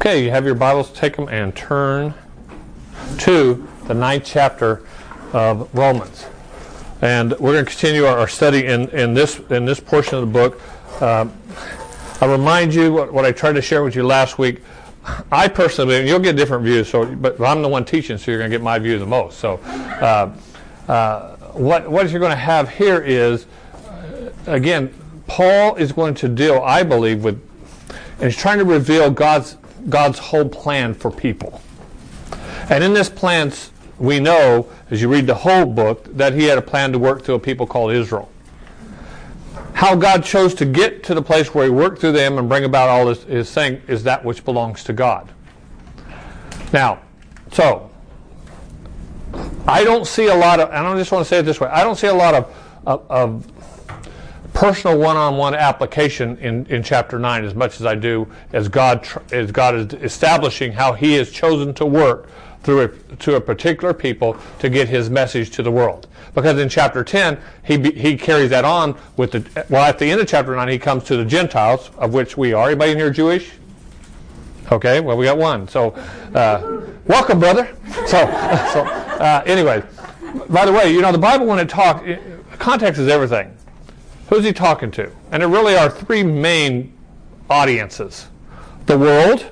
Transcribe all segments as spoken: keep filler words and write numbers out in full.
Okay, you have your Bibles, take them and turn to the ninth chapter of Romans. And we're going to continue our, our study in, in this in this portion of the book. Um, I'll remind you what, what I tried to share with you last week. I personally, and you'll get different views, so but I'm the one teaching, so you're going to get my view the most. So uh, uh, what what you're going to have here is, uh, again, Paul is going to deal, I believe, with, and he's trying to reveal God's God's whole plan for people. And in this plan, we know, as you read the whole book, that he had a plan to work through a people called Israel. How God chose to get to the place where he worked through them and bring about all this is saying is that which belongs to God. Now, so, I don't see a lot of, and I just want to say it this way, I don't see a lot of, of, of personal one-on-one application in, in chapter nine as much as I do as God as God is establishing how he has chosen to work through a, to a particular people to get his message to the world. Because in chapter ten, he he carries that on with the, well, at the end of chapter nine, he comes to the Gentiles, of which we are. Anybody in here Jewish? Okay, well, we got one. So, uh, welcome, brother. So, so uh, anyway, by the way, you know, the Bible, when it talks, context is everything. Who's he talking to? And there really are three main audiences. The world,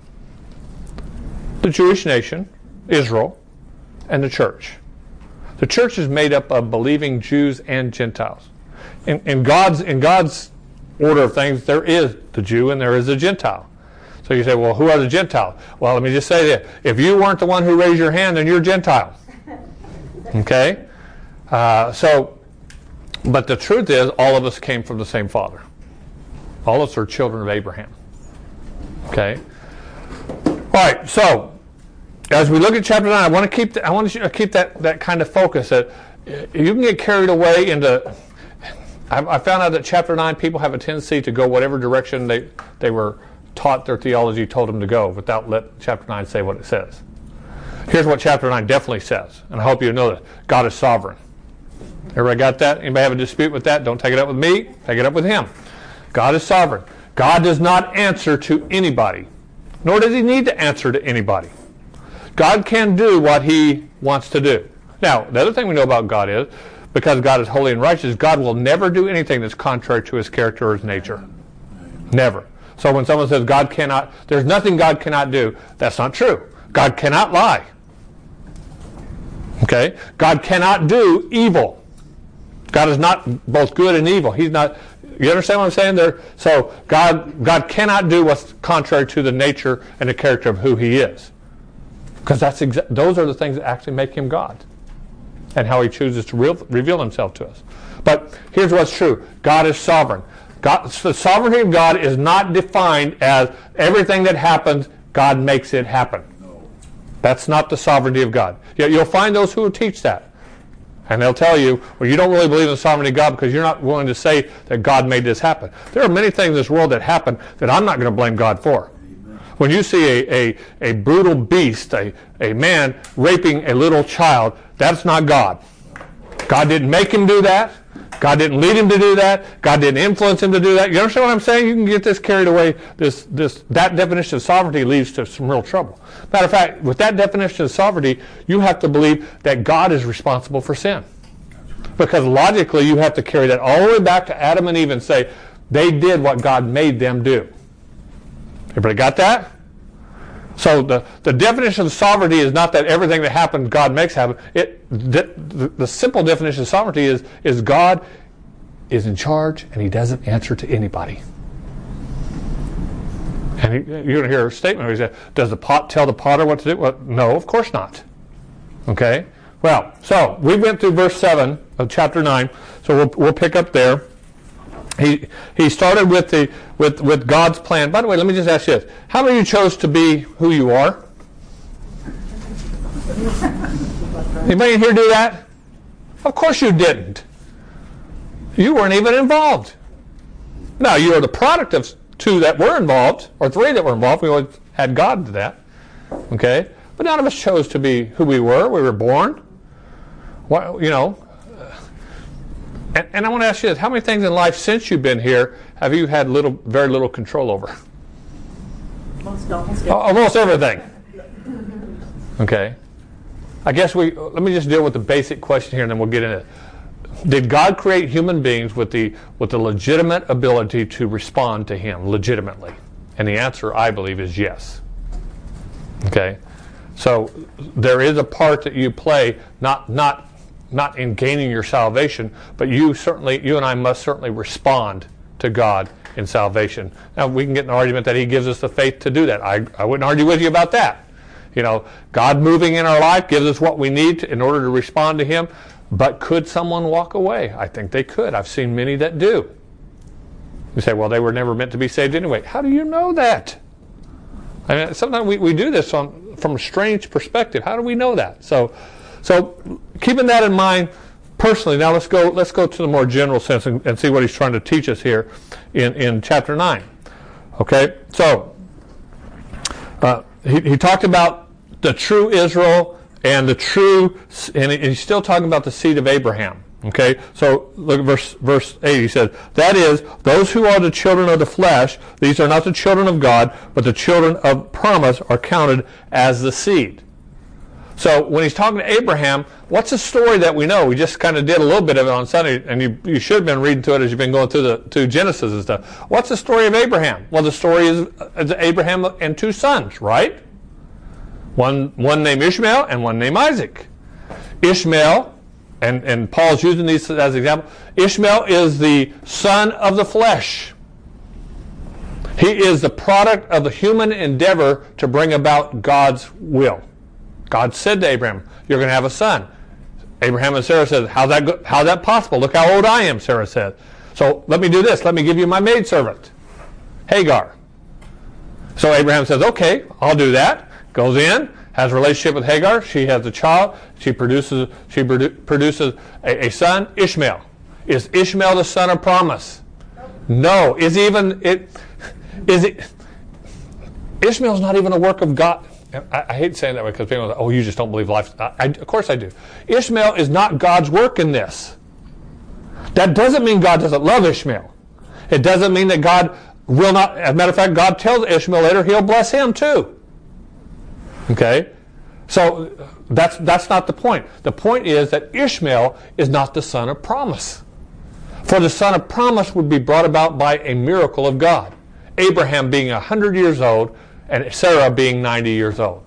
the Jewish nation, Israel, and the church. The church is made up of believing Jews and Gentiles. In, in God's in God's order of things, there is the Jew and there is the Gentile. So you say, well, who are the Gentiles? Well, let me just say that. If you weren't the one who raised your hand, then you're Gentile. Okay? Uh, so, but the truth is, all of us came from the same father. All of us are children of Abraham. Okay? All right, so as we look at chapter nine, I want to keep the, I want to keep that, that kind of focus. That you can get carried away into. I, I found out that chapter nine people have a tendency to go whatever direction they they were taught their theology told them to go, without let chapter nine say what it says. Here's what chapter nine definitely says, and I hope you know that God is sovereign. Everybody got that? Anybody have a dispute with that? Don't take it up with me. Take it up with him. God is sovereign. God does not answer to anybody, nor does he need to answer to anybody. God can do what he wants to do. Now, the other thing we know about God is, because God is holy and righteous, God will never do anything that's contrary to his character or his nature. Never. So when someone says God cannot, there's nothing God cannot do, that's not true. God cannot lie. Okay? God cannot do evil. God is not both good and evil. He's not, you understand what I'm saying there? So God God cannot do what's contrary to the nature and the character of who he is. Because that's exa- those are the things that actually make him God. And how he chooses to re- reveal himself to us. But here's what's true. God is sovereign. God, the sovereignty of God is not defined as everything that happens, God makes it happen. That's not the sovereignty of God. You'll find those who teach that. And they'll tell you, well, you don't really believe in the sovereignty of God because you're not willing to say that God made this happen. There are many things in this world that happen that I'm not going to blame God for. When you see a, a, a brutal beast, a, a man raping a little child, that's not God. God didn't make him do that. God didn't lead him to do that. God didn't influence him to do that. You understand what I'm saying? You can get this carried away. This, this, that definition of sovereignty leads to some real trouble. Matter of fact, with that definition of sovereignty, you have to believe that God is responsible for sin. Because logically, you have to carry that all the way back to Adam and Eve and say, they did what God made them do. Everybody got that? So the, the definition of sovereignty is not that everything that happens God makes happen. It, the, the, the simple definition of sovereignty is, is God is in charge and he doesn't answer to anybody. And he, you're going to hear a statement where he says, does the pot tell the potter what to do? Well, no, of course not. Okay? Well, so we went through verse seven of chapter nine, so we'll, we'll pick up there. He he started with the with, with God's plan. By the way, let me just ask you this. How many of you chose to be who you are? Anybody in here do that? Of course you didn't. You weren't even involved. Now, you are the product of two that were involved, or three that were involved. We always had God do that. Okay? But none of us chose to be who we were. We were born. Well, you know, And, and I want to ask you this. How many things in life since you've been here have you had little, very little control over? Most, almost, almost everything. Okay. I guess we, let me just deal with the basic question here and then we'll get into it. Did God create human beings with the with the legitimate ability to respond to Him legitimately? And the answer, I believe, is yes. Okay? So there is a part that you play, not not not in gaining your salvation, but you certainly, you and I must certainly respond to God in salvation. Now we can get an argument that He gives us the faith to do that. I, I wouldn't argue with you about that. You know, God moving in our life gives us what we need to, in order to respond to Him. But could someone walk away? I think they could. I've seen many that do. You say, well, they were never meant to be saved anyway. How do you know that? I mean, sometimes we, we do this on, from a strange perspective. How do we know that? So, so keeping that in mind, personally, now let's go let's go to the more general sense and, and see what he's trying to teach us here in, in chapter nine. Okay, so uh, he, he talked about the true Israel and the true, and he's still talking about the seed of Abraham. Okay, so look at verse verse eight. He says, "That is, those who are the children of the flesh, these are not the children of God, but the children of promise are counted as the seed." So when he's talking to Abraham, what's the story that we know? We just kind of did a little bit of it on Sunday, and you, you should have been reading to it as you've been going through the to Genesis and stuff. What's the story of Abraham? Well, the story is, is Abraham and two sons, right? One one named Ishmael and one named Isaac. Ishmael, and, and Paul's using these as an example, Ishmael is the son of the flesh. He is the product of the human endeavor to bring about God's will. God said to Abraham, you're going to have a son. Abraham and Sarah said, how's that, go- how's that possible? Look how old I am, Sarah said. So let me do this. Let me give you my maidservant, Hagar. So Abraham says, okay, I'll do that. Goes in, has a relationship with Hagar. She has a child. She produces she produ- produces a, a son, Ishmael. Is Ishmael the son of promise? No. Is even it? Is it? Ishmael's not even a work of God. I, I hate saying that because people say, "Oh, you just don't believe life." I, I, of course, I do. Ishmael is not God's work in this. That doesn't mean God doesn't love Ishmael. It doesn't mean that God will not. As a matter of fact, God tells Ishmael later He'll bless him too. Okay, so that's that's not the point. The point is that Ishmael is not the son of promise. For the son of promise would be brought about by a miracle of God. Abraham being a hundred years old and Sarah being ninety years old.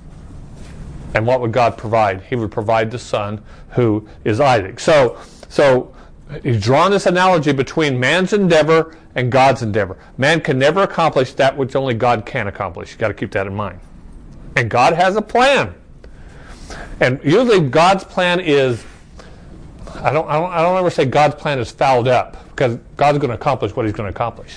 And what would God provide? He would provide the son who is Isaac. So, so he's drawn this analogy between man's endeavor and God's endeavor. Man can never accomplish that which only God can accomplish. You've got to keep that in mind. And God has a plan. And usually God's plan is, I don't, I don't, I don't ever say God's plan is fouled up, because God's going to accomplish what He's going to accomplish.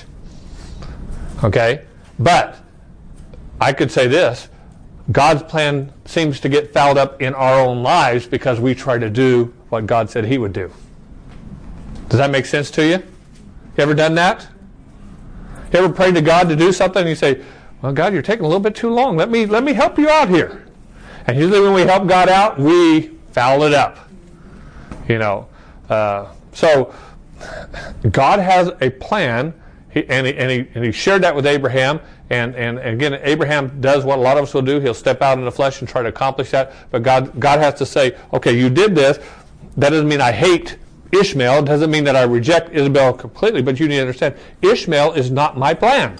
Okay? But I could say this, God's plan seems to get fouled up in our own lives because we try to do what God said He would do. Does that make sense to you? You ever done that? You ever prayed to God to do something and you say, well, God, you're taking a little bit too long. Let me let me help you out here. And usually when we help God out, we foul it up. You know. Uh, so God has a plan, he, and, he, and, he, and he shared that with Abraham. And, and, and again, Abraham does what a lot of us will do. He'll step out in the flesh and try to accomplish that. But God, God has to say, okay, you did this. That doesn't mean I hate Ishmael. It doesn't mean that I reject Isabel completely. But you need to understand, Ishmael is not my plan.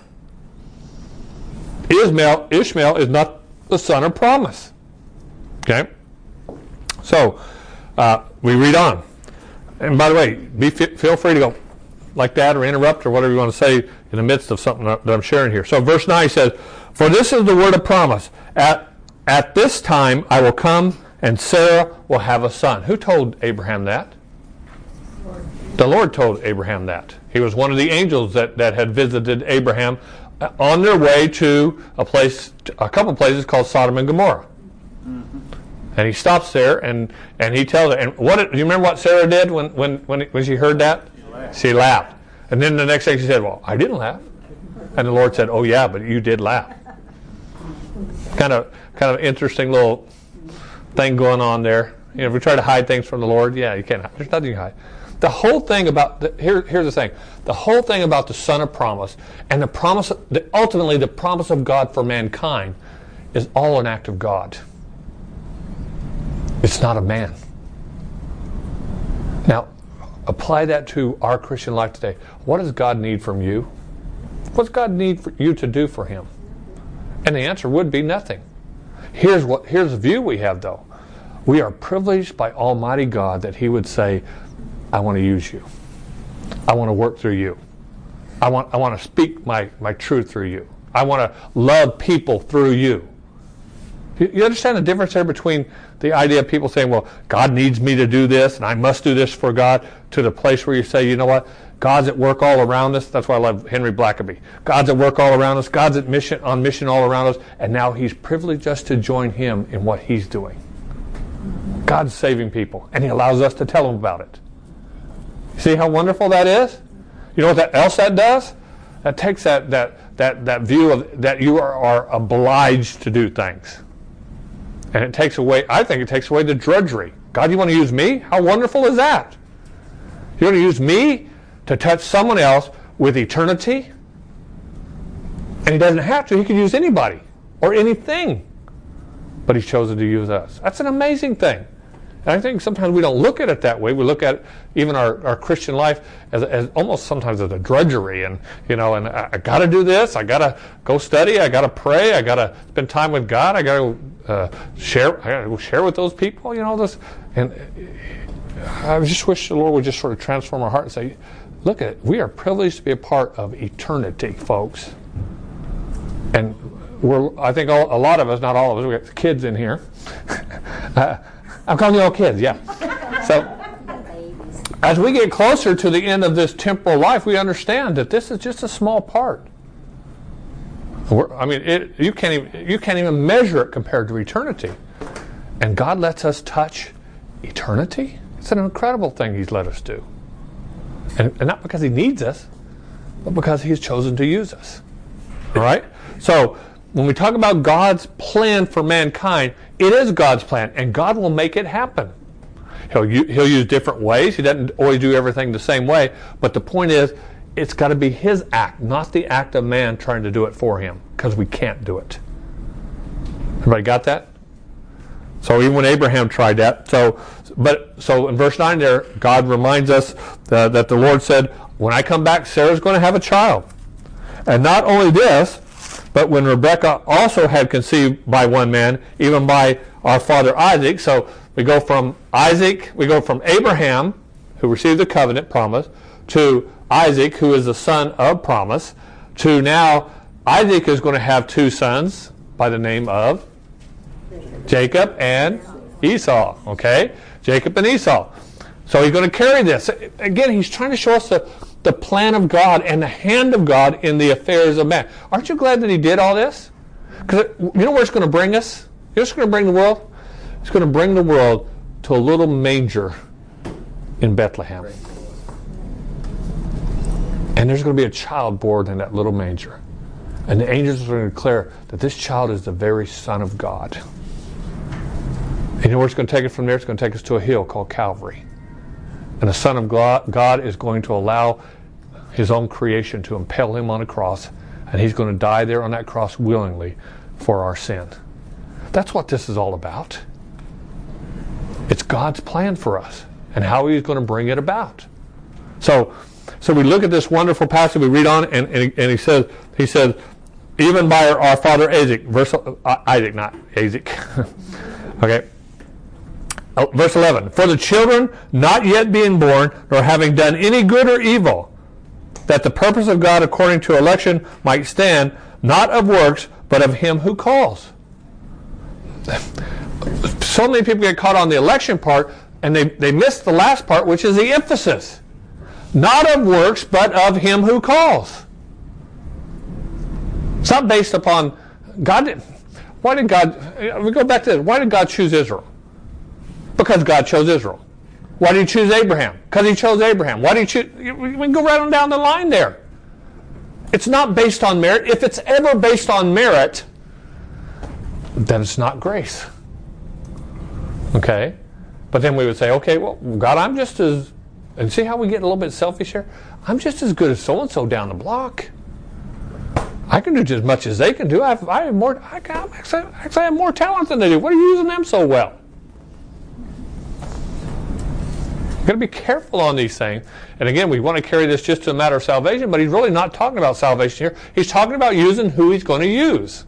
Ishmael, Ishmael is not the son of promise. Okay? So, uh, we read on. And by the way, be, feel free to go like that or interrupt or whatever you want to say in the midst of something that I'm sharing here. So verse nine says, for this is the word of promise. At, at this time I will come and Sarah will have a son. Who told Abraham that? Lord. The Lord told Abraham that. He was one of the angels that, that had visited Abraham on their way to a place, a couple places called Sodom and Gomorrah. Mm-hmm. And he stops there and, and he tells her. And what do you remember what Sarah did when when when, when she heard that? She laughed. She laughed. And then the next thing she said, "Well, I didn't laugh." And the Lord said, "Oh yeah, but you did laugh." Kind of kind of interesting little thing going on there. You know, if we try to hide things from the Lord, yeah, you can't. There's nothing you hide. The whole thing about, the, here, here's the thing. The whole thing about the Son of Promise and the promise, the, ultimately the promise of God for mankind is all an act of God. It's not of man. Now, apply that to our Christian life today. What does God need from you? What does God need for you to do for Him? And the answer would be nothing. Here's what. Here's the view we have, though. We are privileged by Almighty God that He would say, I want to use you. I want to work through you. I want, I want to speak my, my truth through you. I want to love people through you. You, you understand the difference there between the idea of people saying, well, God needs me to do this, and I must do this for God, to the place where you say, you know what? God's at work all around us. That's why I love Henry Blackaby. God's at work all around us. God's at mission, on mission all around us. And now He's privileged us to join Him in what He's doing. God's saving people, and He allows us to tell them about it. See how wonderful that is? You know what that else that does? That takes that that that that view of that you are, are obliged to do things. And it takes away, I think it takes away the drudgery. God, you want to use me? How wonderful is that? You want to use me to touch someone else with eternity? And He doesn't have to. He could use anybody or anything. But He's chosen to use us. That's an amazing thing. And I think sometimes we don't look at it that way. We look at even our, our Christian life as, as almost sometimes as a drudgery. And, you know, and I, I got to do this. I got to go study. I got to pray. I got to spend time with God. I got to uh, share. I got to go share with those people. You know this. And I just wish the Lord would just sort of transform our heart and say, look at it. We are privileged to be a part of eternity, folks. And we're, I think all, a lot of us, not all of us, we got kids in here. uh, I'm calling you all kids, yeah. So, as we get closer to the end of this temporal life, we understand that this is just a small part. We're, I mean, it, you can't even you can't even measure it compared to eternity. And God lets us touch eternity. It's an incredible thing He's let us do, and, and not because He needs us, but because He's chosen to use us. All right. So, when we talk about God's plan for mankind, it is God's plan, and God will make it happen. He'll, he'll use different ways. He doesn't always do everything the same way, but the point is, it's got to be His act, not the act of man trying to do it for Him, because we can't do it. Everybody got that? So even when Abraham tried that, so but so in verse nine there, God reminds us that, that the Lord said, when I come back, Sarah's going to have a child. And not only this, but when Rebekah also had conceived by one man, even by our father Isaac, so we go from Isaac, we go from Abraham, who received the covenant promise, to Isaac, who is the son of promise, to now Isaac is going to have two sons by the name of Jacob and Esau. Okay? Jacob and Esau. So he's going to carry this. Again, he's trying to show us the the plan of God and the hand of God in the affairs of man. Aren't you glad that He did all this? Because you know where it's going to bring us? You know where it's going to bring the world? It's going to bring the world to a little manger in Bethlehem. And there's going to be a child born in that little manger. And the angels are going to declare that this child is the very Son of God. And you know where it's going to take it from there? It's going to take us to a hill called Calvary. And the Son of God is going to allow His own creation to impale Him on a cross, and He's going to die there on that cross willingly for our sin. That's what this is all about. It's God's plan for us and how He's going to bring it about. So, so we look at this wonderful passage. We read on, and, and, and he says, he says, even by our, our father Isaac, verse uh, Isaac, not Isaac. Okay. Oh, verse eleven, for the children not yet being born, nor having done any good or evil, that the purpose of God according to election might stand, not of works, but of Him who calls. So many people get caught on the election part, and they, they miss the last part, which is the emphasis. Not of works, but of Him who calls. It's not based upon God. Did, why did God, we go back to this, why did God choose Israel? Because God chose Israel. Why did He choose Abraham? Because He chose Abraham. Why did He choose? We can go right on down the line there. It's not based on merit. If it's ever based on merit, then it's not grace. Okay? But then we would say, okay, well, God, I'm just as And see how we get a little bit selfish here? I'm just as good as so-and-so down the block. I can do just as much as they can do. I have, I have more. I can, actually, actually I have more talent than they do. What are you using them so well? You've got to be careful on these things. And again, we want to carry this just to a matter of salvation, but he's really not talking about salvation here. He's talking about using who he's going to use.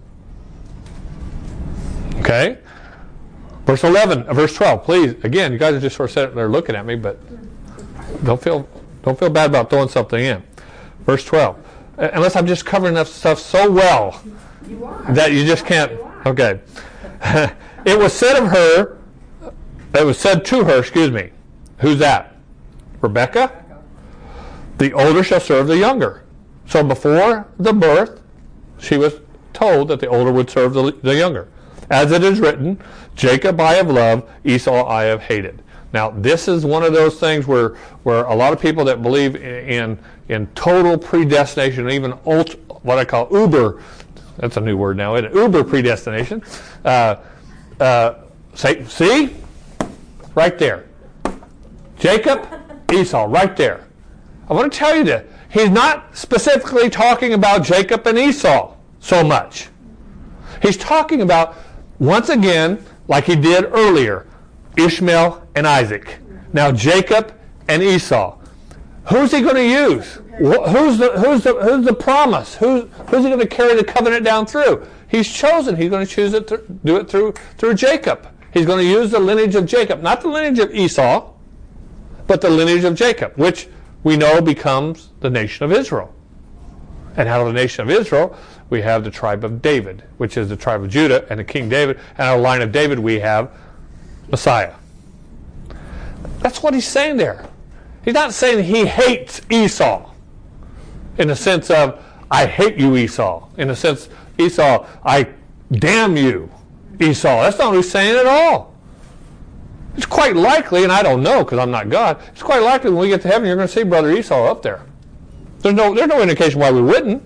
Okay? Verse eleven, uh, verse twelve, please. Again, you guys are just sort of sitting there looking at me, but don't feel don't feel bad about throwing something in. Verse twelve. Uh, unless I'm just covering that stuff so well you are. that you just can't. Okay. It was said of her, it was said to her, excuse me. Who's that? Rebecca? The older shall serve the younger. So before the birth, she was told that the older would serve the, the younger. As it is written, Jacob I have loved, Esau I have hated. Now, this is one of those things where, where a lot of people that believe in, in total predestination, and even ult, what I call uber, that's a new word now, isn't it? Uber predestination, uh, uh, say, see? Right there. Jacob, Esau, right there. I want to tell you that he's not specifically talking about Jacob and Esau so much. He's talking about, once again, like he did earlier, Ishmael and Isaac. Now Jacob and Esau. Who's he going to use? Who's the, who's the, who's the promise? Who's, who's he going to carry the covenant down through? He's chosen. He's going to choose it to do it through, through Jacob. He's going to use the lineage of Jacob, not the lineage of Esau, but the lineage of Jacob, which we know becomes the nation of Israel. And out of the nation of Israel, we have the tribe of David, which is the tribe of Judah, and the King David. And out of the line of David, we have Messiah. That's what he's saying there. He's not saying he hates Esau in the sense of, I hate you, Esau. In the sense, Esau, I damn you, Esau. That's not what he's saying at all. It's quite likely, and I don't know because I'm not God, it's quite likely when we get to heaven you're going to see Brother Esau up there. There's no, there's no indication why we wouldn't.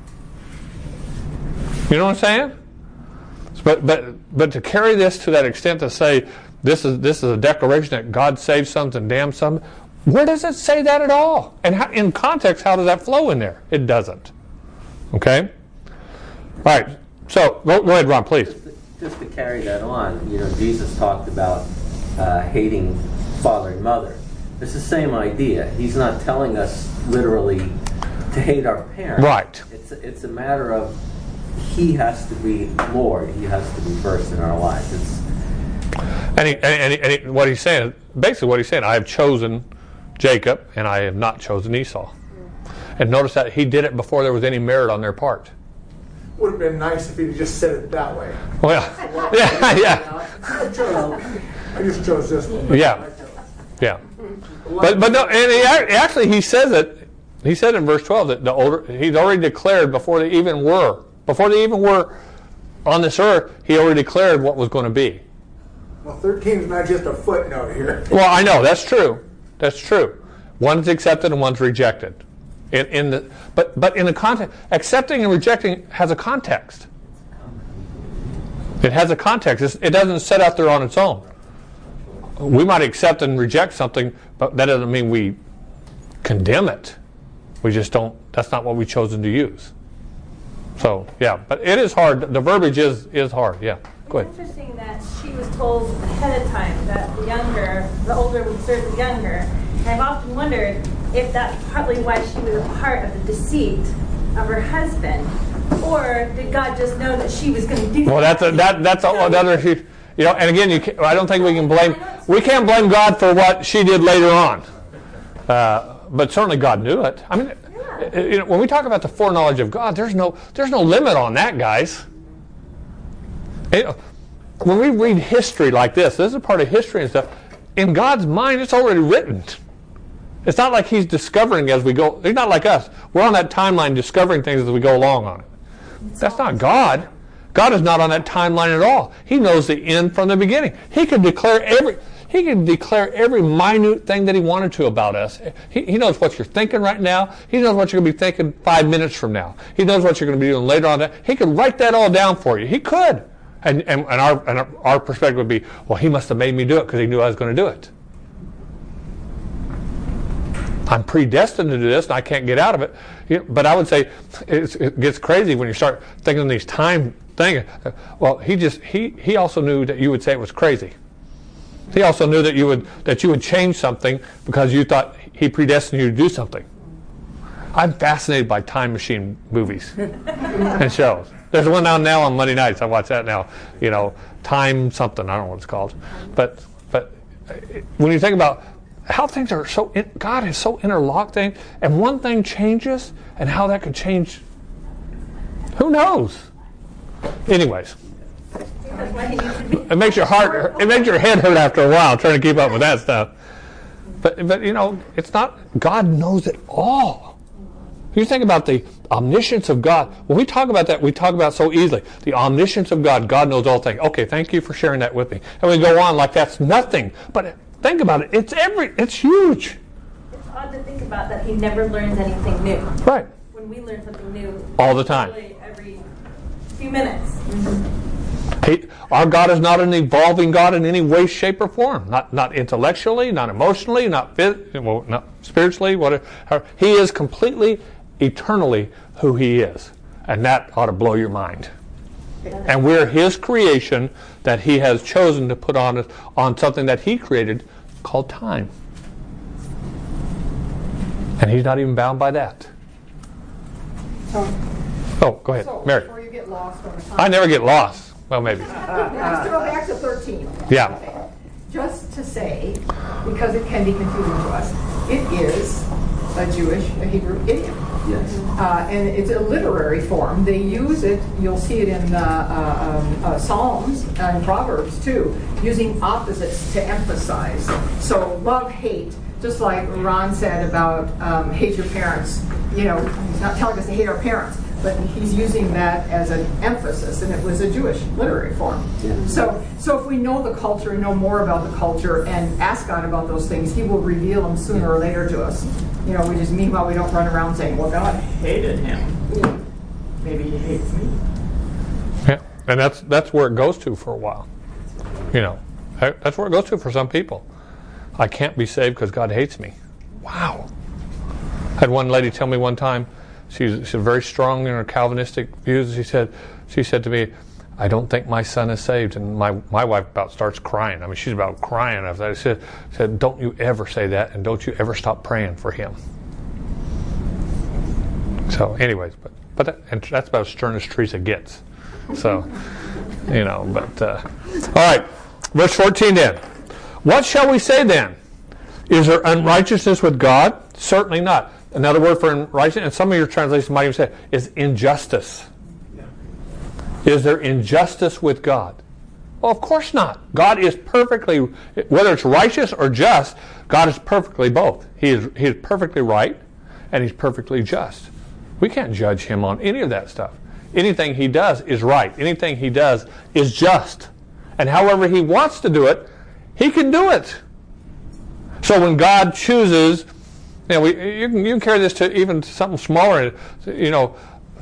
You know what I'm saying? But, but, but to carry this to that extent to say this is, this is a declaration that God saves some and damns some, where does it say that at all? And how, in context, how does that flow in there? It doesn't. Okay? All right. So, go, go ahead, Ron, please. Just to, just to carry that on, you know, Jesus talked about uh, hating father and mother. It's the same idea. He's not telling us literally to hate our parents. Right. It's a, it's a matter of he has to be Lord. He has to be first in our lives. It's, and he, and, he, and he, what he's saying, basically what he's saying, I have chosen Jacob and I have not chosen Esau. And notice that he did it before there was any merit on their part. Would have been nice if he'd just said it that way. Well, yeah, yeah. I, chose, I just chose this one. Yeah, yeah. But but no, and he, actually he says it. He said in verse twelve that the older he's already declared before they even were before they even were on this earth. He already declared what was going to be. Well, thirteen is not just a footnote here. Well, I know that's true. That's true. One's accepted and one's rejected. In, in the but but in the context, accepting and rejecting has a context. It has a context. It's, it doesn't set out there on its own. We might accept and reject something, but that doesn't mean we condemn it. We just don't. That's not what we've chosen to use. So yeah, but it is hard. The verbiage is is hard. Yeah. Go ahead. It's interesting that she was told ahead of time that the younger, the older would serve the younger. And I've often wondered if that's partly why she was a part of the deceit of her husband, or did God just know that she was going to do well, that? Well, that's a, that that's a, another. You know, and again, you can, I don't think we can blame. We can't blame God for what she did later on. Uh, but certainly God knew it. I mean, yeah. you know, when we talk about the foreknowledge of God, there's no there's no limit on that, guys. You know, when we read history like this, this is a part of history and stuff. In God's mind, it's already written. It's not like He's discovering as we go. He's not like us. We're on that timeline discovering things as we go along on it. That's not God. God is not on that timeline at all. He knows the end from the beginning. He could declare every He can declare every minute thing that He wanted to about us. He, he knows what you're thinking right now. He knows what you're going to be thinking five minutes from now. He knows what you're going to be doing later on. He could write that all down for you. He could. And, and, and, our, and our, our perspective would be, well, He must have made me do it because He knew I was going to do it. I'm predestined to do this, and I can't get out of it. You know, but I would say it's, it gets crazy when you start thinking these time things. Well, he just he he also knew that you would say it was crazy. He also knew that you would that you would change something because you thought he predestined you to do something. I'm fascinated by time machine movies and shows. There's one now now on Monday nights. I watch that now. You know, time something. I don't know what it's called. But but when you think about how things are so, in, God is so interlocked things, and one thing changes, and how that could change, who knows? Anyways, it makes your heart, it makes your head hurt after a while trying to keep up with that stuff. But but you know, it's not. God knows it all. You think about the omniscience of God. When we talk about that, we talk about so easily. The omniscience of God. God knows all things. Okay, thank you for sharing that with me. And we go on like that's nothing. But think about it. It's every. It's huge. It's odd to think about that he never learns anything new. Right. When we learn something new. All the time. Every few minutes. Mm-hmm. He, our God is not an evolving God in any way, shape, or form. Not not intellectually, not emotionally, not, well, not spiritually. Whatever. He is completely, eternally who He is. And that ought to blow your mind. And we're His creation that He has chosen to put on, on something that He created called time. And He's not even bound by that. So, oh, go ahead, so Mary. Before you get lost on the time, I never get lost. Well, maybe. Let's go back to thirteen. Yeah. Okay. Just to say, because it can be confusing to us, it is a Jewish, a Hebrew idiom. Yes. Uh, and it's a literary form. They use it, you'll see it in uh, uh, um, uh, Psalms and Proverbs too, using opposites to emphasize. So love, hate, just like Ron said about um, hate your parents. You know, he's not telling us to hate our parents, but he's using that as an emphasis, and it was a Jewish literary form. Yeah. So, so if we know the culture and know more about the culture and ask God about those things, He will reveal them sooner or later to us. You know, we just meanwhile we don't run around saying, "Well, God hated him. Maybe He hates me." Yeah, and that's that's where it goes to for a while. You know, that's where it goes to for some people. I can't be saved because God hates me. Wow. I had one lady tell me one time. She's, she's very strong in her Calvinistic views. She said, she said to me, "I don't think my son is saved." And my, my wife about starts crying. I mean, she's about crying after that. I said, said, "Don't you ever say that, and don't you ever stop praying for him." So, anyways, but but that, and that's about as stern as Teresa gets. So, you know, but uh, all right, verse fourteen then. What shall we say then? Is there unrighteousness with God? Certainly not. Another word for unrighteousness, and some of your translations might even say, is injustice. Yeah. Is there injustice with God? Well, of course not. God is perfectly, whether it's righteous or just, God is perfectly both. He is, he is perfectly right, and He's perfectly just. We can't judge Him on any of that stuff. Anything He does is right. Anything He does is just. And however He wants to do it, He can do it. So when God chooses, you know, we, you can you can carry this to even something smaller. You know,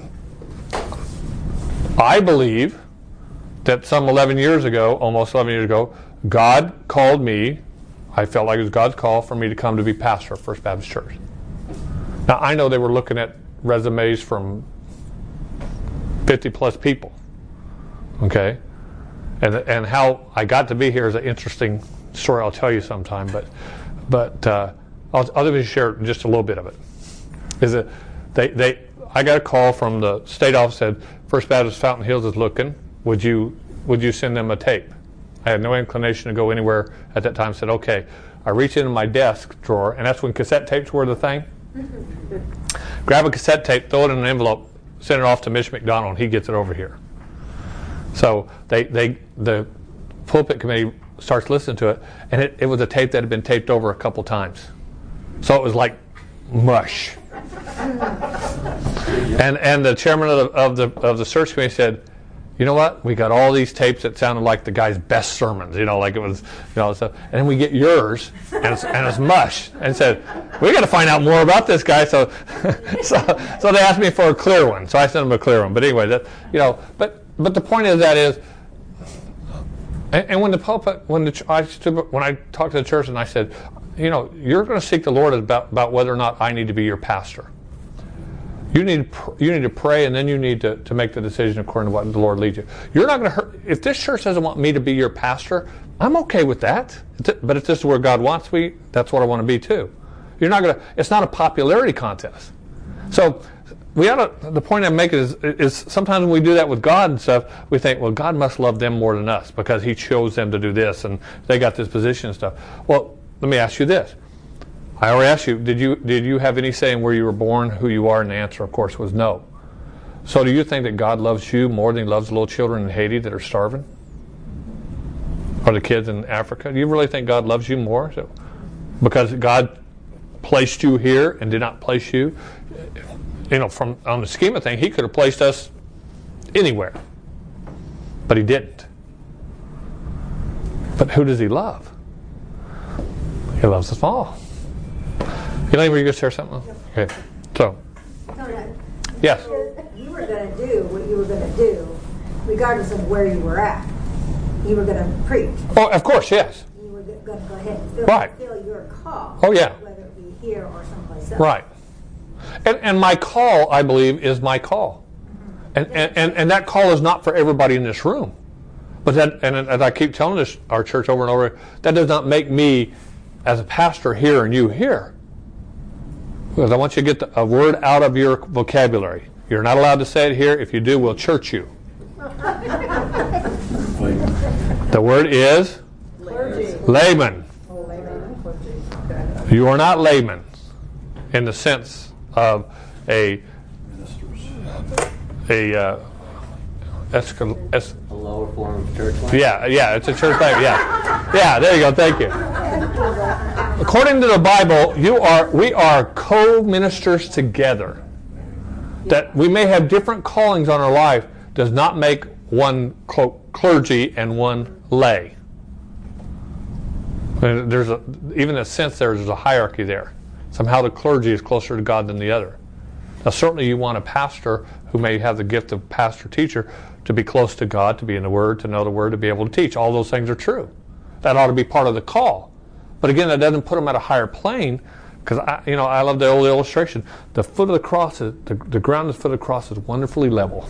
I believe that some eleven years ago, almost eleven years ago, God called me. I felt like it was God's call for me to come to be pastor of First Baptist Church. Now I know they were looking at resumes from fifty plus people. Okay, and and how I got to be here is an interesting story. I'll tell you sometime, but but. Uh, I'll, I'll just share just a little bit of it. Is it they they I got a call from the state office, said First Baptist Fountain Hills is looking. Would you would you send them a tape? I had no inclination to go anywhere at that time. Said okay. I reached into my desk drawer, and that's when cassette tapes were the thing. Grab a cassette tape, throw it in an envelope, send it off to Mitch McDonald, and he gets it over here. So they they the pulpit committee starts listening to it, and it, it was a tape that had been taped over a couple times. So it was like mush. and and the chairman of the, of the of the search committee said, "You know what? We got all these tapes that sounded like the guy's best sermons. You know, like it was, you know, stuff. And then we get yours, and it's, and it's mush." And said, "We got to find out more about this guy." So, so so they asked me for a clear one. So I sent them a clear one. But anyway, that you know, but but the point of that is. And, and when the pulpit, when the I stood, when I talked to the church and I said, you know, you're going to seek the Lord about, about whether or not I need to be your pastor. You need you need to pray, and then you need to, to make the decision according to what the Lord leads you. You're not going to hurt. If this church doesn't want me to be your pastor, I'm okay with that. But if this is where God wants me, that's what I want to be too. You're not going to. It's not a popularity contest. So we ought to. The point I'm making is, is sometimes when we do that with God and stuff, we think, well, God must love them more than us because He chose them to do this and they got this position and stuff. Well, let me ask you this. I already asked you, did you did you have any say in where you were born, who you are? And the answer, of course, was no. So do you think that God loves you more than He loves the little children in Haiti that are starving? Or the kids in Africa? Do you really think God loves you more? So, because God placed you here and did not place you, you know, from on the scheme of things, He could have placed us anywhere. But He didn't. But who does He love? He loves us all. Elaine, were you going to share something? Okay. So, yes. You were going to do what you were going to do, regardless of where you were at. You were going to preach. Oh, of course, yes. You were going to go ahead and fulfill, Right. fulfill your call. Oh, yeah. Whether it be here or someplace else. Right. And and my call, I believe, is my call. And and, and, and that call is not for everybody in this room. But that, and as I keep telling this, our church over and over, that does not make me, as a pastor here and you here. Because I want you to get the, a word out of your vocabulary. You're not allowed to say it here. If you do, we'll church you. The word is Clergy. layman. Oh, layman, clergy. Okay. You are not layman in the sense of a a uh, escal, es, A lower form of church life? yeah yeah it's a church name yeah yeah there you go, thank you. According to the Bible, you are we are co-ministers together. That we may have different callings on our life does not make one cl- clergy and one lay. And there's a, even a sense there's a hierarchy there. Somehow the clergy is closer to God than the other. Now certainly you want a pastor who may have the gift of pastor-teacher to be close to God, to be in the Word, to know the Word, to be able to teach. All those things are true. That ought to be part of the call. But again, that doesn't put them at a higher plane, because I, you know, I love the old illustration. The foot of the cross, is, the, the ground at the foot of the cross is wonderfully level.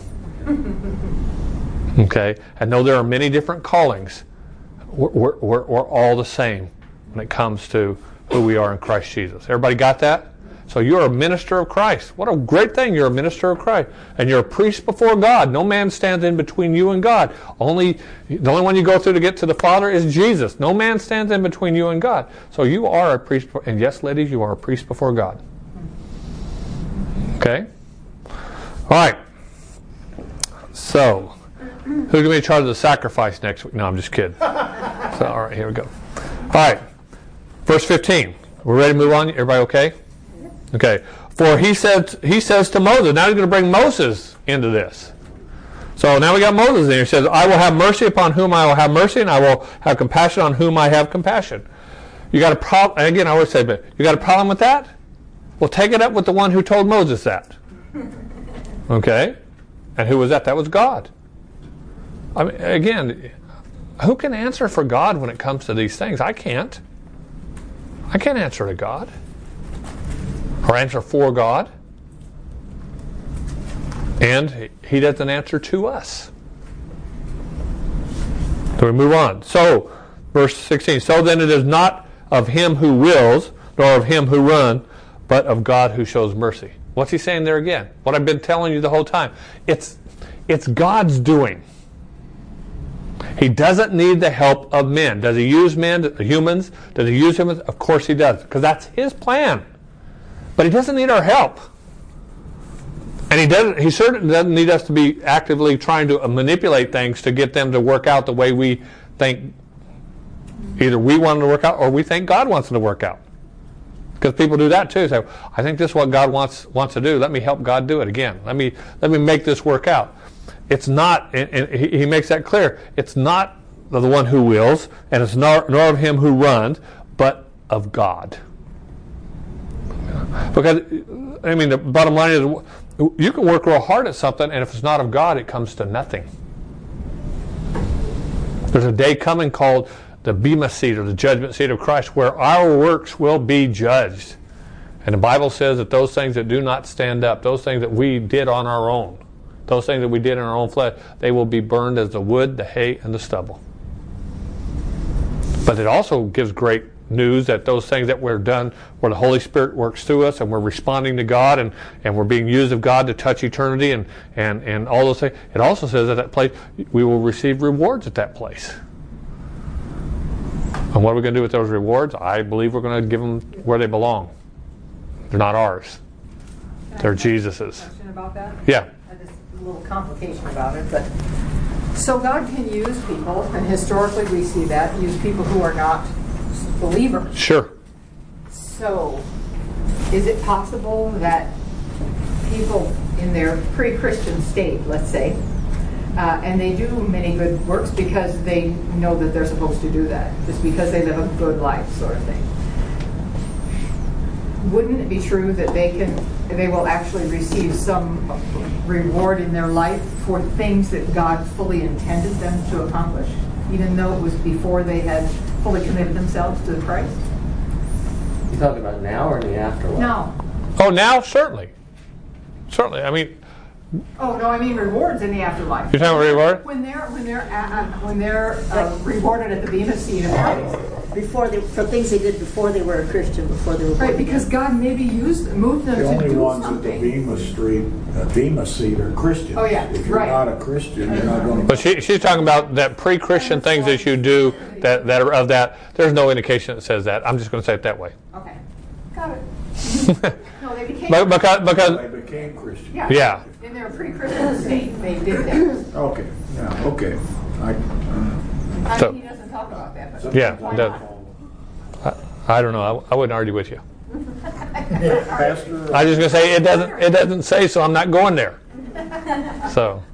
Okay, and though there are many different callings, we're, we're, we're, we're all the same when it comes to who we are in Christ Jesus. Everybody got that? So you're a minister of Christ. What a great thing. You're a minister of Christ. And you're a priest before God. No man stands in between you and God. Only the only one you go through to get to the Father is Jesus. No man stands in between you and God. So you are a priest. And yes, ladies, you are a priest before God. Okay? All right. So, who's going to be in charge of the sacrifice next week? No, I'm just kidding. So, all right, here we go. All right. Verse fifteen. We're ready to move on? Everybody okay? Okay. For he said, he says to Moses, now he's going to bring Moses into this. So now we got Moses in here. He says, I will have mercy upon whom I will have mercy, and I will have compassion on whom I have compassion. You got a problem, again, I always say, but you got a problem with that? Well, take it up with the one who told Moses that. Okay? And who was that? That was God. I mean, again, who can answer for God when it comes to these things? I can't. I can't answer to God. Or answer for God. And He doesn't answer to us. So we move on. So, verse sixteen. So then it is not of him who wills, nor of him who runs, but of God who shows mercy. What's he saying there again? What I've been telling you the whole time. It's, it's God's doing. He doesn't need the help of men. Does He use men, humans? Does He use humans? Of course He does, because that's His plan. But He doesn't need our help. And He doesn't. He certainly doesn't need us to be actively trying to manipulate things to get them to work out the way we think either we want them to work out or we think God wants them to work out. Because people do that too. Say, I think this is what God wants wants to do. Let me help God do it again. Let me let me make this work out. It's not, and he, he makes that clear, it's not the one who wills, and it's nor, nor of him who runs, but of God. Because, I mean, the bottom line is, you can work real hard at something, and if it's not of God, it comes to nothing. There's a day coming called the bema seat or the judgment seat of Christ, where our works will be judged. And the Bible says that those things that do not stand up, those things that we did on our own, those things that we did in our own flesh, they will be burned as the wood, the hay, and the stubble. But it also gives great news that those things that we're done, where the Holy Spirit works through us and we're responding to God and, and we're being used of God to touch eternity and, and, and all those things, it also says at that place we will receive rewards at that place. And what are we going to do with those rewards? I believe we're going to give them where they belong. They're not ours. They're Jesus's. Question about that? Yeah. There's a little complication about it, but so God can use people, and historically we see that, use people who are not believers. Sure. So, is it possible that people in their pre-Christian state, let's say, uh, and they do many good works because they know that they're supposed to do that, just because they live a good life, sort of thing? Wouldn't it be true that they can, they will actually receive some reward in their life for things that God fully intended them to accomplish, even though it was before they had fully committed themselves to Christ? You talking about now or in the afterlife? No. Oh, now? Certainly. Certainly. I mean... Oh, no, I mean rewards in the afterlife. You're talking about reward? When they're, when they're, uh, when they're uh, rewarded at the bema seat of Christ. Before they, for things they did before they were a Christian, before they were born Right, because again. God maybe used, moved them The to only do ones something. at the Bema Street, uh, Bema seat are Christians. Oh, yeah, If you're right. not a Christian, you're not going to. But she, she's talking about that pre-Christian things that you do that, that are of that. There's no indication that says that. I'm just going to say it that way. Okay, got it. No, they became. But, because, because They became Christians. Yeah. Yeah. In their pre-Christian state, they did that. Okay, yeah, okay. I, uh, I So- mean, he doesn't talk about that, but. yeah, why that- not? I, I don't know. I, I wouldn't argue with you. Pastor, I was just going to say it doesn't. It doesn't say so. I'm not going there. So,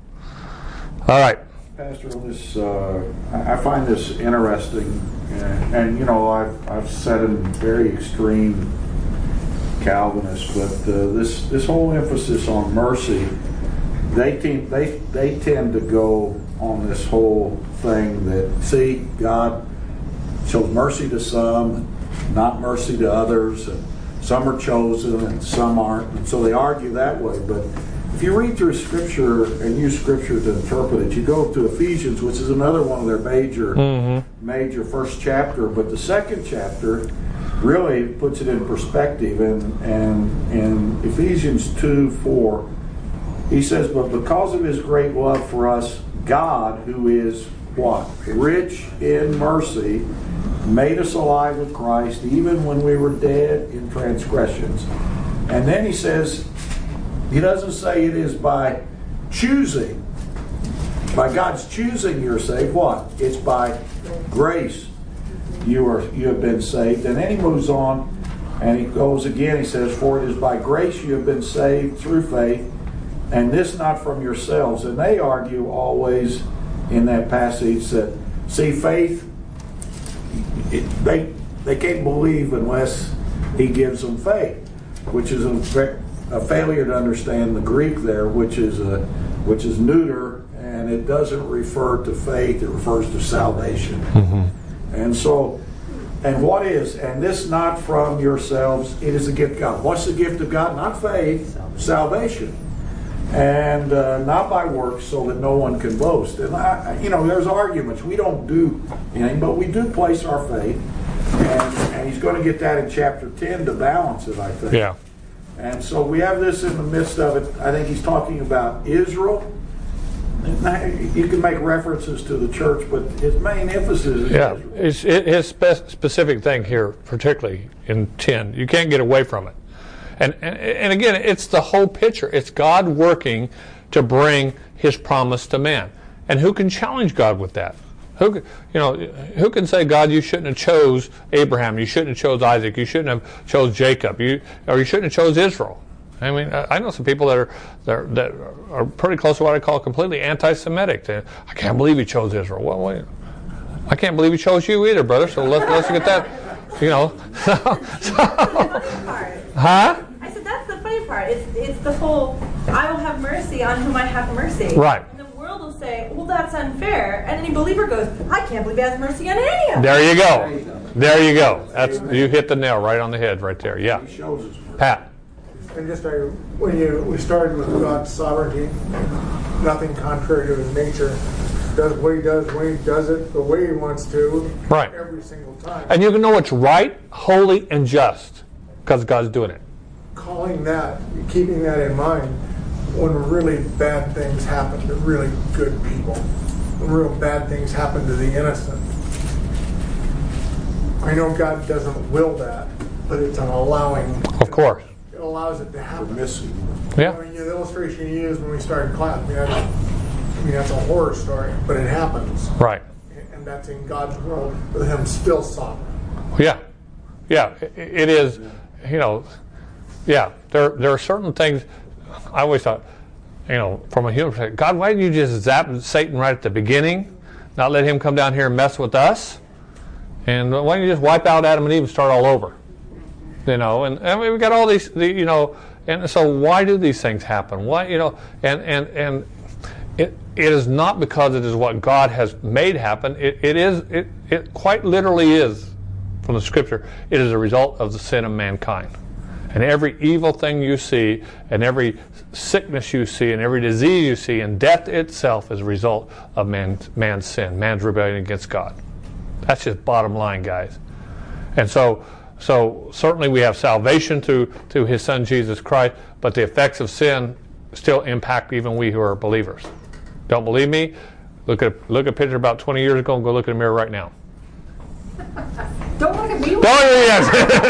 all right. Pastor, this uh, I I find this interesting, and, and you know I've I've said in very extreme Calvinist, but uh, this this whole emphasis on mercy, they tend they they tend to go on this whole thing that see God shows mercy to some, not mercy to others, and some are chosen and some aren't, and so they argue that way. But if you read through Scripture and use Scripture to interpret it, you go to Ephesians, which is another one of their major, mm-hmm. major first chapter, but the second chapter really puts it in perspective. And, and in Ephesians two four, he says, "But because of his great love for us, God, who is what? Rich in mercy, made us alive with Christ, even when we were dead in transgressions." And then he says, he doesn't say it is by choosing. By God's choosing you're saved. What? It's by grace you are you have been saved. And then he moves on and he goes again, he says, "For it is by grace you have been saved through faith, and this not from yourselves." And they argue always in that passage that, see, faith, it, they they can't believe unless he gives them faith, which is a, a failure to understand the Greek there, which is a which is neuter, and it doesn't refer to faith; it refers to salvation. Mm-hmm. And so, and what is, and this not from yourselves, it is a gift of God. What's the gift of God? Not faith, salvation. salvation. And uh, not by works, so that no one can boast. And I, you know, there's arguments. We don't do anything, but we do place our faith. And, and he's going to get that in chapter ten to balance it, I think. Yeah. And so we have this in the midst of it. I think he's talking about Israel. You can make references to the church, but his main emphasis is Yeah, Israel. it's, it, his spe- specific thing here, particularly in ten, you can't get away from it. And, and and again, it's the whole picture. It's God working to bring His promise to man. And who can challenge God with that? Who, you know, who can say, God, you shouldn't have chose Abraham, you shouldn't have chose Isaac, you shouldn't have chose Jacob, you or you shouldn't have chose Israel? I mean, I know some people that are that are, that are pretty close to what I call completely anti-Semitic. They, I can't believe He chose Israel. Well, wait, I can't believe He chose you either, brother. So let's let's get that. You know. So, so, huh? I said that's the funny part. It's it's the whole I will have mercy on whom I have mercy. Right. And the world will say, well, that's unfair. And any believer goes, I can't believe he has mercy on any of them. There you There you go. go. There you go. That's you hit the nail right on the head right there. Yeah. He shows us mercy. Pat. And just uh, when you we started with God's sovereignty, nothing contrary to His nature, does what He does when He does it the way He wants to, Right. every single time. And you can know it's right, holy, and just because God's doing it. Calling that, keeping that in mind, when really bad things happen to really good people, when real bad things happen to the innocent. I know God doesn't will that, but it's an allowing. Of course. It allows it to happen. Missing. Yeah. I mean, the illustration you used when we started class, I mean, that's, I mean, that's a horror story, but it happens. Right. And that's in God's world, with Him still sovereign. Yeah. Yeah. It, it is, you know, yeah. There, there are certain things, I always thought, you know, from a human perspective, God, why didn't you just zap Satan right at the beginning? Not let him come down here and mess with us? And why don't you just wipe out Adam and Eve and start all over? You know, and, and we've got all these, the, you know, and so why do these things happen? Why, you know, and and and it it is not because it is what God has made happen. It it is it it quite literally is, from the Scripture. It is a result of the sin of mankind, and every evil thing you see, and every sickness you see, and every disease you see, and death itself is a result of man man's sin, man's rebellion against God. That's just bottom line, guys. And so. So certainly we have salvation through through His Son Jesus Christ, but the effects of sin still impact even we who are believers. Don't believe me? Look at look at a picture about twenty years ago and go look in the mirror right now. Don't look at me. Don't yes.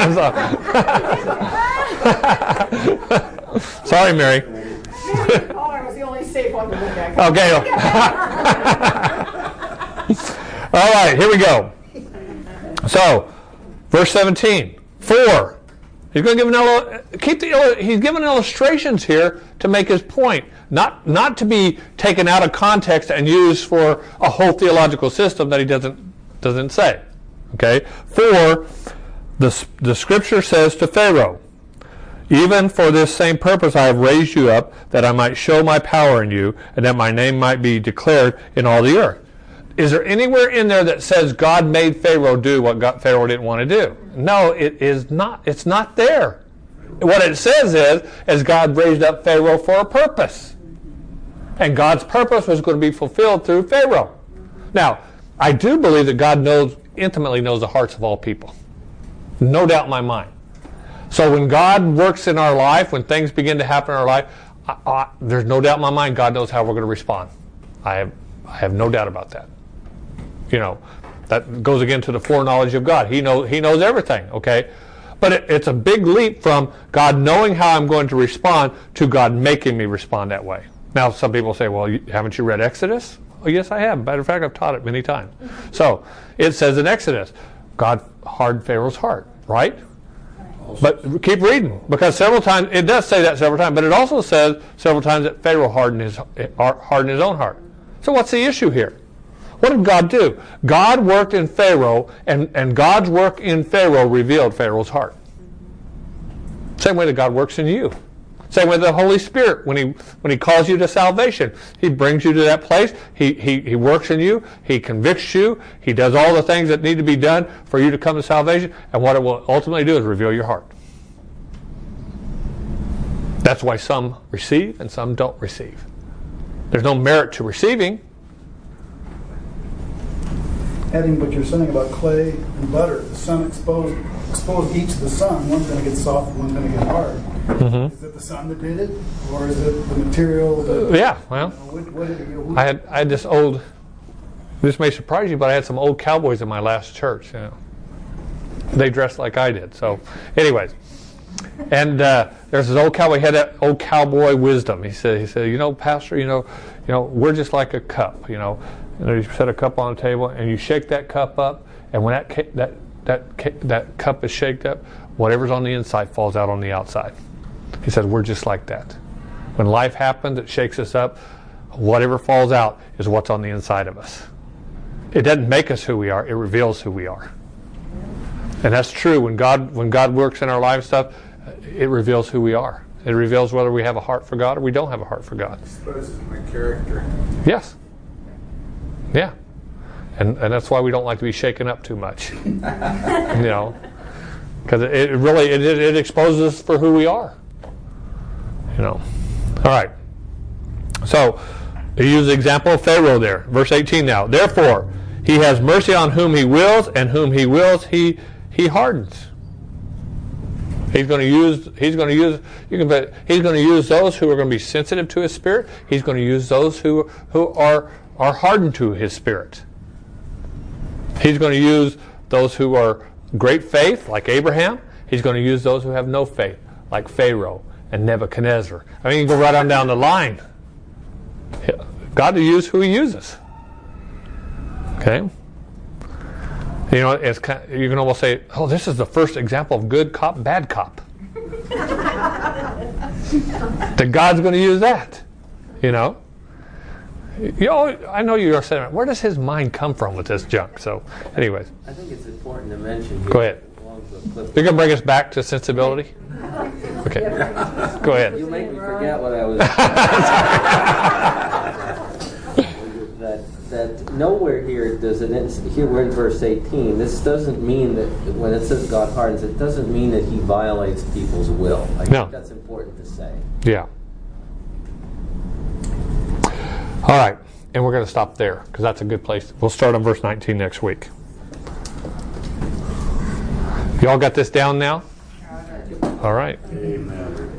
Sorry, Mary. Oh, I was the only safe one to look at. Okay. All right, here we go. So. Verse seventeen, four. He's going to give an il- keep the he's giving illustrations here to make his point, not not to be taken out of context and used for a whole theological system that he doesn't doesn't say. Okay, four. The the Scripture says to Pharaoh, "Even for this same purpose I have raised you up, that I might show my power in you, and that my name might be declared in all the earth." Is there anywhere in there that says God made Pharaoh do what God, Pharaoh didn't want to do? No, it is not. It's not there. What it says is, is God raised up Pharaoh for a purpose. And God's purpose was going to be fulfilled through Pharaoh. Now, I do believe that God knows, intimately knows the hearts of all people. No doubt in my mind. So when God works in our life, when things begin to happen in our life, I, I, there's no doubt in my mind God knows how we're going to respond. I have, I have no doubt about that. You know, that goes again to the foreknowledge of God. He knows He knows everything, okay? But it, it's a big leap from God knowing how I'm going to respond to God making me respond that way. Now, some people say, well, you, haven't you read Exodus? Oh, yes, I have. Matter of fact, I've taught it many times. So, it says in Exodus, God hardened Pharaoh's heart, right? But keep reading, because several times, it does say that several times, but it also says several times that Pharaoh hardened his, hardened his own heart. So what's the issue here? What did God do? God worked in Pharaoh, and, and God's work in Pharaoh revealed Pharaoh's heart. Same way that God works in you. Same way the Holy Spirit, when He when He calls you to salvation, He brings you to that place. He, he, he works in you. He convicts you. He does all the things that need to be done for you to come to salvation. And what it will ultimately do is reveal your heart. That's why some receive and some don't receive. There's no merit to receiving. Adding what you're saying about clay and butter, the sun exposed exposed each to the sun. One's going to get soft, one's going to get hard. Mm-hmm. Is it the sun that did it, or is it the material? That, yeah, well, you know, what, what did you, I had I had this old. This may surprise you, but I had some old cowboys in my last church. You know, they dressed like I did. So, anyways, and uh, there's this old cowboy. He had that old cowboy wisdom. He said, he said, you know, Pastor, you know, you know, we're just like a cup. You know. And you set a cup on the table, and you shake that cup up, and when that ca- that that ca- that cup is shaked up, whatever's on the inside falls out on the outside. He said, we're just like that. When life happens, it shakes us up. Whatever falls out is what's on the inside of us. It doesn't make us who we are; it reveals who we are. And that's true. When God when God works in our life stuff, it reveals who we are. It reveals whether we have a heart for God or we don't have a heart for God. Exposes my character. Yes. Yeah. And, and that's why we don't like to be shaken up too much. You know, because it, it really it, it exposes us for who we are. You know. All right. So he used the example of Pharaoh there, verse eighteen. Now, therefore, he has mercy on whom he wills, and whom he wills, he he hardens. He's going to use. He's going to use. You can. Bet, he's going to use those who are going to be sensitive to his spirit. He's going to use those who who are are hardened to his spirit. He's going to use those who are great faith, like Abraham. He's going to use those who have no faith, like Pharaoh and Nebuchadnezzar. I mean, you can go right on down the line. God will use who he uses. Okay? You know, it's kind of, you can almost say, oh, this is the first example of good cop, bad cop. That God's going to use that. You know? You know, I know you're saying, where does his mind come from with this junk? So, anyways. I think it's important to mention here. Go ahead. You're going to bring us back to sensibility? Okay. Go ahead. You make me forget what I was that that nowhere here does it, here we're in verse eighteen, this doesn't mean that when it says God hardens, it doesn't mean that he violates people's will. I no. think that's important to say. Yeah. All right, and we're going to stop there because that's a good place. We'll start on verse nineteen next week. Y'all got this down now? All right. Amen.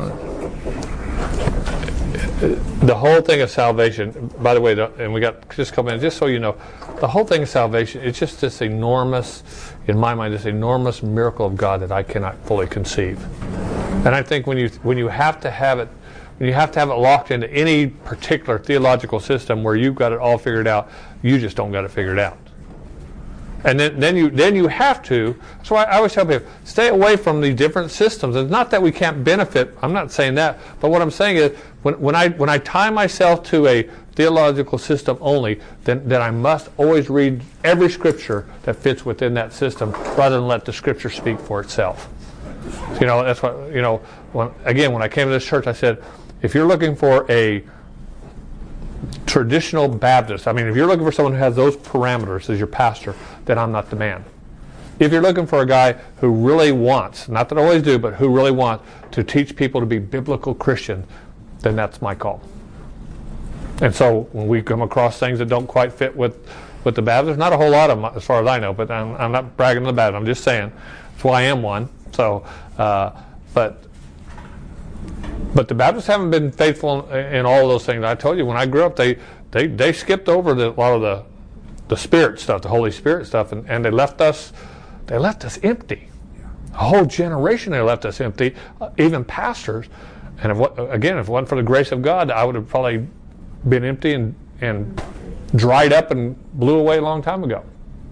The whole thing of salvation, by the way, and we got just a couple minutes, just so you know, the whole thing of salvation, it's just this enormous, in my mind, this enormous miracle of God that I cannot fully conceive. And I think when you when you have to have it, when you have to have it locked into any particular theological system where you've got it all figured out, you just don't got it figured out. And then, then you then you have to. That's why I always tell people, stay away from these different systems. It's not that we can't benefit. I'm not saying that. But what I'm saying is, when, when I when I tie myself to a theological system only, then, then I must always read every scripture that fits within that system, rather than let the scripture speak for itself. You know, that's what you know. When, again, when I came to this church, I said, if you're looking for a traditional Baptist, I mean, if you're looking for someone who has those parameters as your pastor, then I'm not the man. If you're looking for a guy who really wants, not that I always do, but who really wants to teach people to be biblical Christians, then that's my call. And so when we come across things that don't quite fit with, with the Baptist, not a whole lot of them as far as I know, but I'm, I'm not bragging on the Baptist, I'm just saying. That's why I am one. So, uh, but But the Baptists haven't been faithful in, in all of those things. I told you, when I grew up, they they, they skipped over the, a lot of the the Spirit stuff, the Holy Spirit stuff, and, and they left us they left us empty. A whole generation they left us empty, uh, even pastors. And if, again, if it wasn't for the grace of God, I would have probably been empty and, and dried up and blew away a long time ago.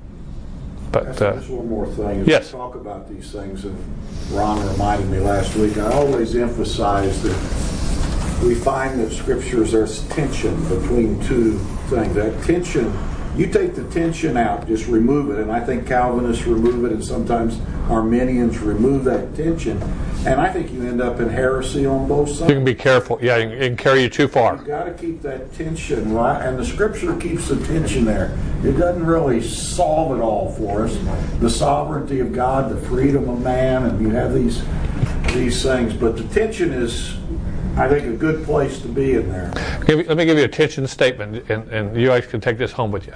But uh, just one more thing. As yes. we talk about these things, and Ron reminded me last week, I always emphasize that we find that scriptures, there's tension between two things. That tension, you take the tension out, just remove it, and I think Calvinists remove it, and sometimes Arminians remove that tension, and I think you end up in heresy on both sides. You can be careful. Yeah, it can carry you too far. You've got to keep that tension, right? And the scripture keeps the tension there. It doesn't really solve it all for us. The sovereignty of God, the freedom of man, and you have these these things. But the tension is, I think, a good place to be in there. Let me give you a tension statement, and, and you guys can take this home with you.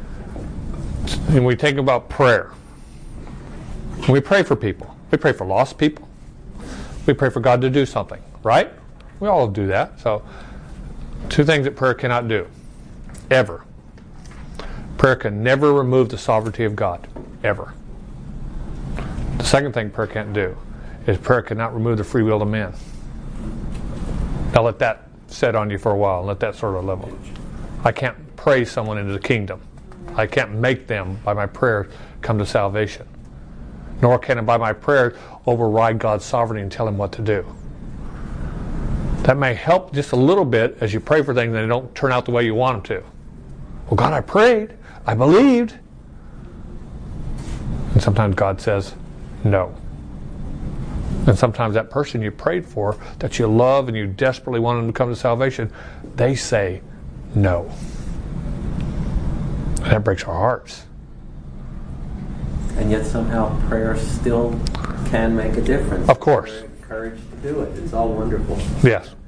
When we think about prayer, when we pray for people, we pray for lost people. We pray for God to do something, right? We all do that. So, two things that prayer cannot do, ever. Prayer can never remove the sovereignty of God, ever. The second thing prayer can't do is prayer cannot remove the free will of man. Now let that set on you for a while and let that sort of level. I can't pray someone into the kingdom. I can't make them, by my prayer, come to salvation. Nor can I, by my prayer, override God's sovereignty and tell him what to do. That may help just a little bit as you pray for things and they don't turn out the way you want them to. Well, God, I prayed. I believed. And sometimes God says, no. And sometimes that person you prayed for, that you love and you desperately want them to come to salvation, they say no. And that breaks our hearts. And yet somehow prayer still can make a difference. Of course. We're encouraged to do it. It's all wonderful. Yes.